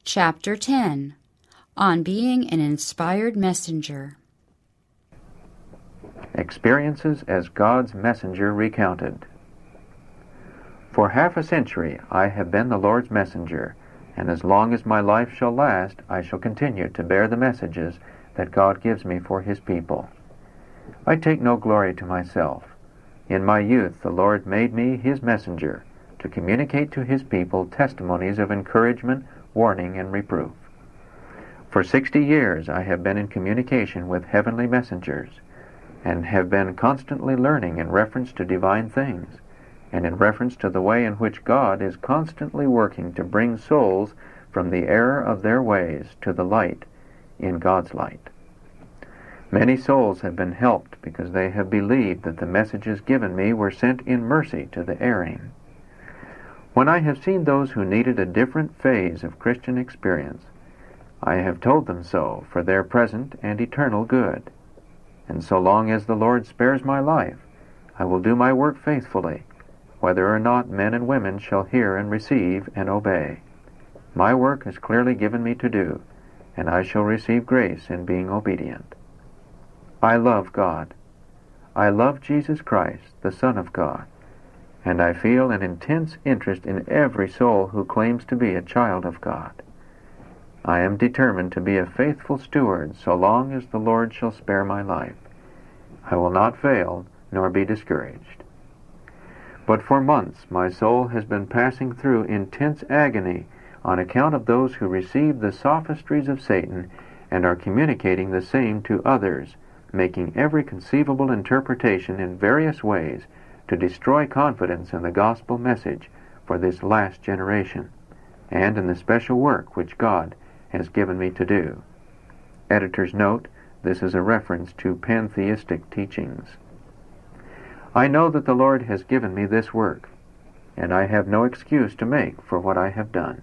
Chapter 10. On Being an Inspired Messenger. Experiences as God's Messenger Recounted. For half a century I have been the Lord's messenger, and as long as my life shall last, I shall continue to bear the messages that God gives me for His people. I take no glory to myself. In my youth the Lord made me His messenger, to communicate to His people testimonies of encouragement, warning, and reproof. For 60 years I have been in communication with heavenly messengers, and have been constantly learning in reference to divine things, and in reference to the way in which God is constantly working to bring souls from the error of their ways to the light in God's light. Many souls have been helped because they have believed that the messages given me were sent in mercy to the erring. When I have seen those who needed a different phase of Christian experience, I have told them so for their present and eternal good. And so long as the Lord spares my life, I will do my work faithfully, whether or not men and women shall hear and receive and obey. My work is clearly given me to do, and I shall receive grace in being obedient. I love God. I love Jesus Christ, the Son of God, and I feel an intense interest in every soul who claims to be a child of God. I am determined to be a faithful steward so long as the Lord shall spare my life. I will not fail nor be discouraged. But for months my soul has been passing through intense agony on account of those who receive the sophistries of Satan and are communicating the same to others, making every conceivable interpretation in various ways to destroy confidence in the gospel message for this last generation, and in the special work which God has given me to do. Editor's note: this is a reference to pantheistic teachings. I know that the Lord has given me this work, and I have no excuse to make for what I have done.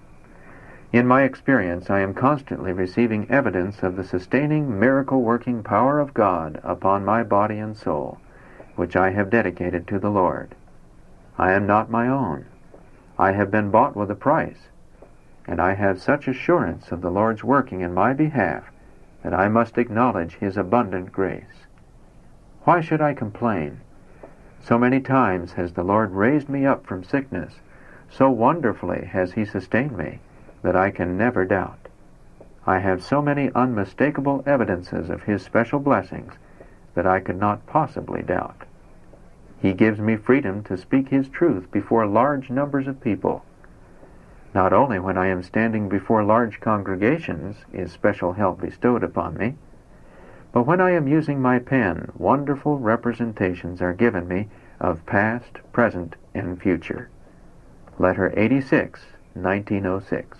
In my experience, I am constantly receiving evidence of the sustaining, miracle-working power of God upon my body and soul, which I have dedicated to the Lord. I am not my own. I have been bought with a price, and I have such assurance of the Lord's working in my behalf that I must acknowledge His abundant grace. Why should I complain? So many times has the Lord raised me up from sickness, so wonderfully has He sustained me, that I can never doubt. I have so many unmistakable evidences of His special blessings that I could not possibly doubt. He gives me freedom to speak His truth before large numbers of people. Not only when I am standing before large congregations is special help bestowed upon me, but when I am using my pen, wonderful representations are given me of past, present, and future. Letter 86, 1906.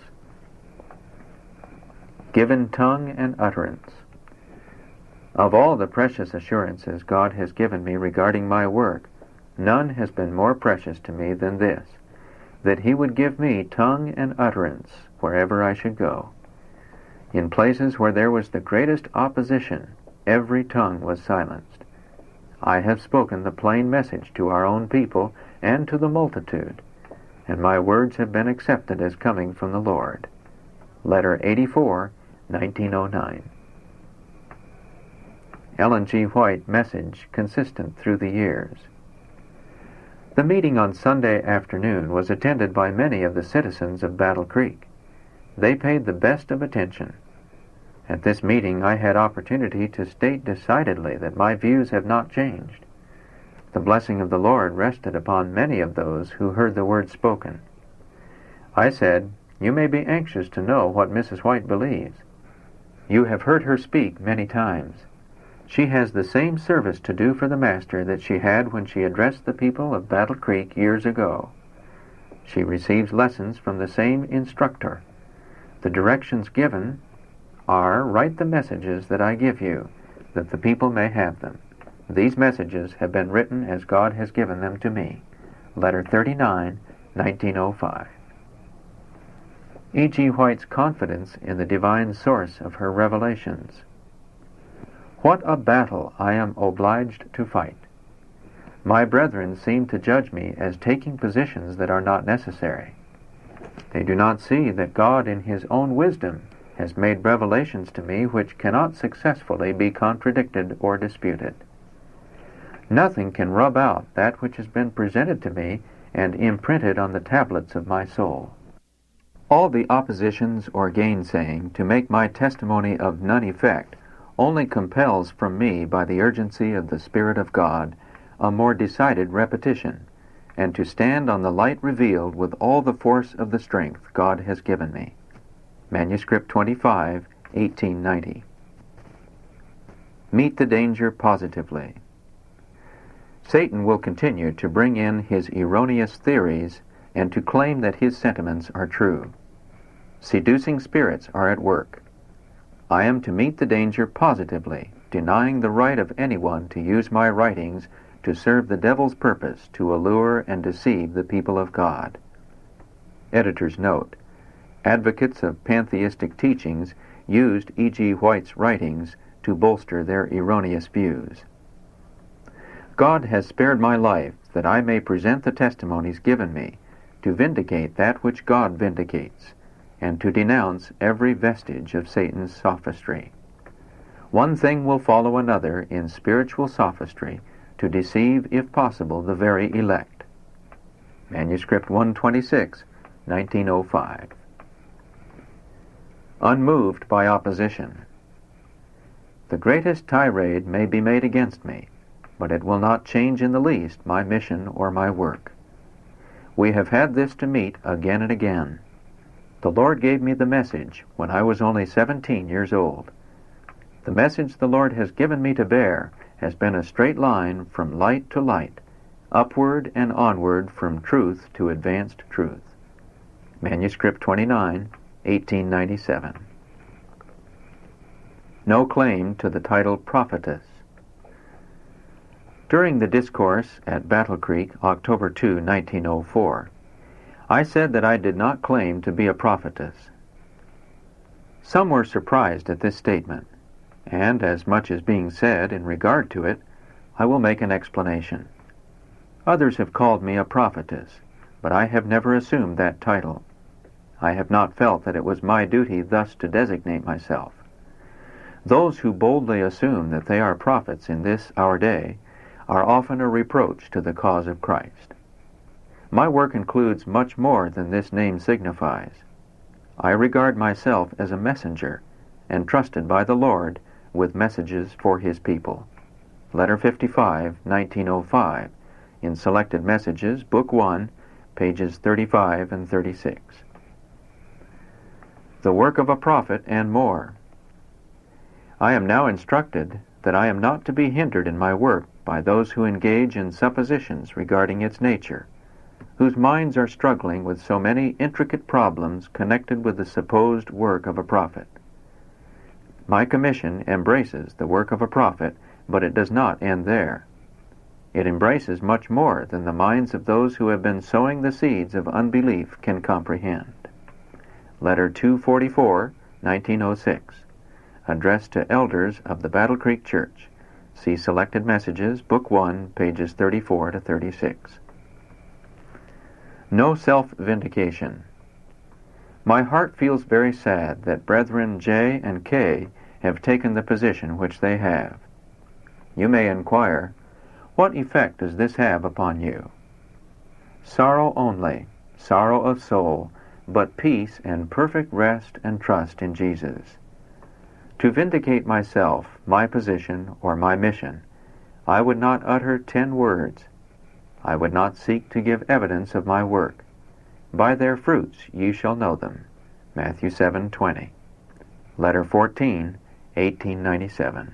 Given tongue and utterance. Of all the precious assurances God has given me regarding my work, none has been more precious to me than this, that He would give me tongue and utterance wherever I should go. In places where there was the greatest opposition, every tongue was silenced. I have spoken the plain message to our own people and to the multitude, and my words have been accepted as coming from the Lord. Letter 84, 1909. Ellen G. White message consistent through the years. The meeting on Sunday afternoon was attended by many of the citizens of Battle Creek. They paid the best of attention. At this meeting I had opportunity to state decidedly that my views have not changed. The blessing of the Lord rested upon many of those who heard the word spoken. I said, "You may be anxious to know what Mrs. White believes. You have heard her speak many times. She has the same service to do for the Master that she had when she addressed the people of Battle Creek years ago. She receives lessons from the same instructor. The directions given are, write the messages that I give you, that the people may have them. These messages have been written as God has given them to me." Letter 39, 1905. E. G. White's confidence in the divine source of her revelations. What a battle I am obliged to fight. My brethren seem to judge me as taking positions that are not necessary. They do not see that God in His own wisdom has made revelations to me which cannot successfully be contradicted or disputed. Nothing can rub out that which has been presented to me and imprinted on the tablets of my soul. All the oppositions or gainsaying to make my testimony of none effect only compels from me, by the urgency of the Spirit of God, a more decided repetition, and to stand on the light revealed with all the force of the strength God has given me. Manuscript 25, 1890. Meet the danger positively. Satan will continue to bring in his erroneous theories and to claim that his sentiments are true. Seducing spirits are at work. I am to meet the danger positively, denying the right of anyone to use my writings to serve the devil's purpose to allure and deceive the people of God. Editor's note: advocates of pantheistic teachings used E.G. White's writings to bolster their erroneous views. God has spared my life that I may present the testimonies given me, to vindicate that which God vindicates, and to denounce every vestige of Satan's sophistry. One thing will follow another in spiritual sophistry, to deceive, if possible, the very elect. Manuscript 126, 1905. Unmoved by opposition. The greatest tirade may be made against me, but it will not change in the least my mission or my work. We have had this to meet again and again. The Lord gave me the message when I was only 17 years old. The message the Lord has given me to bear has been a straight line from light to light, upward and onward from truth to advanced truth. Manuscript 29, 1897. No claim to the title prophetess. During the discourse at Battle Creek, October 2, 1904, I said that I did not claim to be a prophetess. Some were surprised at this statement, and as much is being said in regard to it, I will make an explanation. Others have called me a prophetess, but I have never assumed that title. I have not felt that it was my duty thus to designate myself. Those who boldly assume that they are prophets in this our day are often a reproach to the cause of Christ. My work includes much more than this name signifies. I regard myself as a messenger, entrusted by the Lord with messages for His people. Letter 55, 1905, in Selected Messages, Book 1, pages 35 and 36. The work of a prophet and more. I am now instructed that I am not to be hindered in my work by those who engage in suppositions regarding its nature, whose minds are struggling with so many intricate problems connected with the supposed work of a prophet. My commission embraces the work of a prophet, but it does not end there. It embraces much more than the minds of those who have been sowing the seeds of unbelief can comprehend. Letter 244, 1906, addressed to elders of the Battle Creek Church. See Selected Messages, Book 1, pages 34 to 36. No self-vindication. My heart feels very sad that Brethren J and K have taken the position which they have. You may inquire, what effect does this have upon you? Sorrow only, sorrow of soul, but peace and perfect rest and trust in Jesus. To vindicate myself, my position, or my mission, I would not utter 10 words. I would not seek to give evidence of my work. By their fruits ye shall know them. Matthew 7:20. Letter 14, 1897.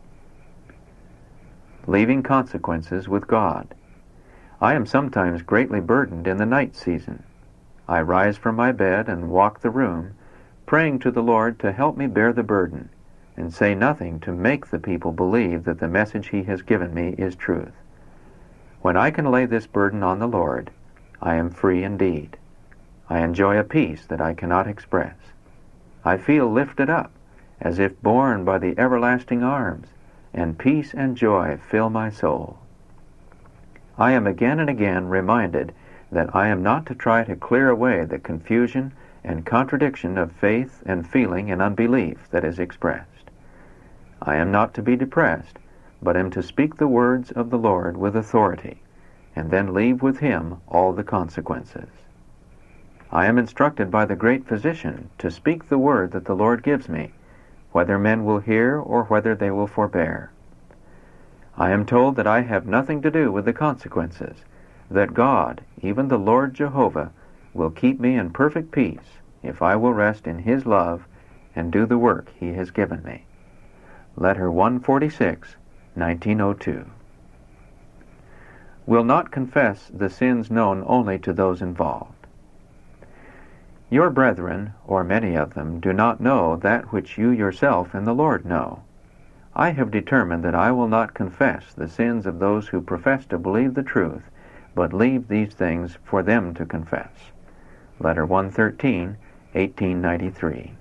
Leaving consequences with God. I am sometimes greatly burdened in the night season. I rise from my bed and walk the room, praying to the Lord to help me bear the burden, and say nothing to make the people believe that the message He has given me is truth. When I can lay this burden on the Lord, I am free indeed. I enjoy a peace that I cannot express. I feel lifted up, as if borne by the everlasting arms, and peace and joy fill my soul. I am again and again reminded that I am not to try to clear away the confusion and contradiction of faith and feeling and unbelief that is expressed. I am not to be depressed, but am to speak the words of the Lord with authority, and then leave with Him all the consequences. I am instructed by the great Physician to speak the word that the Lord gives me, whether men will hear or whether they will forbear. I am told that I have nothing to do with the consequences, that God, even the Lord Jehovah, will keep me in perfect peace if I will rest in His love and do the work He has given me. Letter 146, 1902. Will not confess the sins known only to those involved. Your brethren, or many of them, do not know that which you yourself and the Lord know. I have determined that I will not confess the sins of those who profess to believe the truth, but leave these things for them to confess. Letter 113, 1893.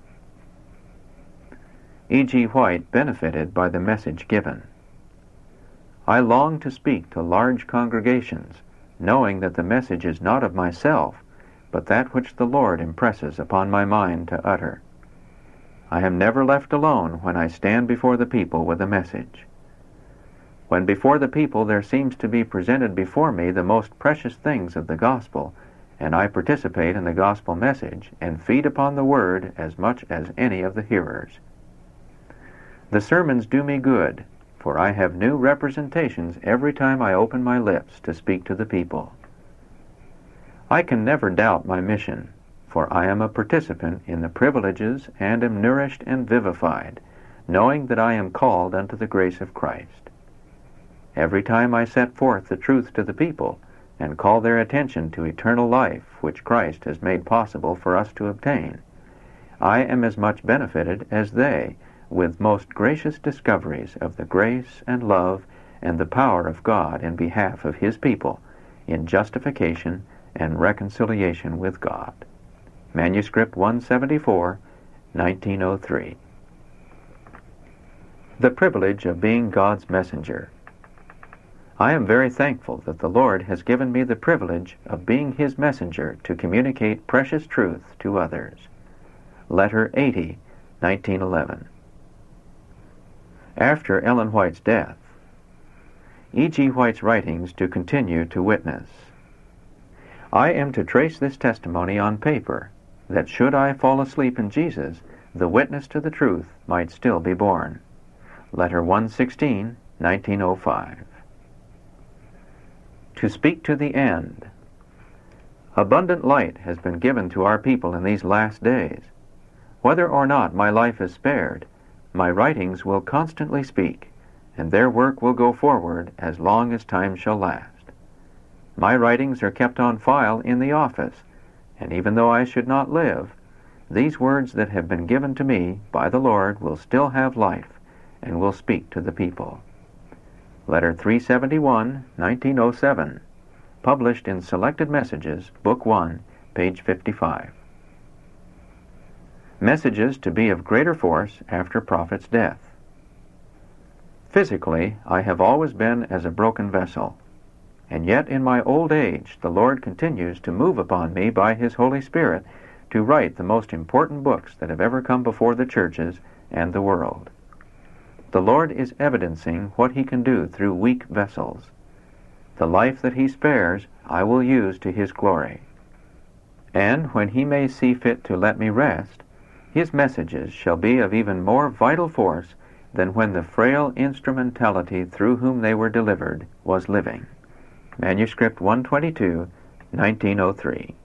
E. G. White benefited by the message given. I long to speak to large congregations, knowing that the message is not of myself, but that which the Lord impresses upon my mind to utter. I am never left alone when I stand before the people with a message. When before the people there seems to be presented before me the most precious things of the gospel, and I participate in the gospel message and feed upon the word as much as any of the hearers. The sermons do me good, for I have new representations every time I open my lips to speak to the people. I can never doubt my mission, for I am a participant in the privileges and am nourished and vivified, knowing that I am called unto the grace of Christ. Every time I set forth the truth to the people and call their attention to eternal life which Christ has made possible for us to obtain, I am as much benefited as they with most gracious discoveries of the grace and love and the power of God in behalf of His people in justification and reconciliation with God. Manuscript 174, 1903. The privilege of being God's messenger. I am very thankful that the Lord has given me the privilege of being His messenger to communicate precious truth to others. Letter 80, 1911. After Ellen White's death, E. G. White's writings to continue to witness. I am to trace this testimony on paper, that should I fall asleep in Jesus, the witness to the truth might still be borne. Letter 116, 1905. To speak to the end. Abundant light has been given to our people in these last days. Whether or not my life is spared, my writings will constantly speak, and their work will go forward as long as time shall last. My writings are kept on file in the office, and even though I should not live, these words that have been given to me by the Lord will still have life and will speak to the people. Letter 371, 1907, published in Selected Messages, Book 1, page 55. Messages to be of greater force after Prophet's death. Physically, I have always been as a broken vessel, and yet in my old age the Lord continues to move upon me by His Holy Spirit to write the most important books that have ever come before the churches and the world. The Lord is evidencing what He can do through weak vessels. The life that He spares I will use to His glory. And when He may see fit to let me rest, His messages shall be of even more vital force than when the frail instrumentality through whom they were delivered was living. Manuscript 122, 1903.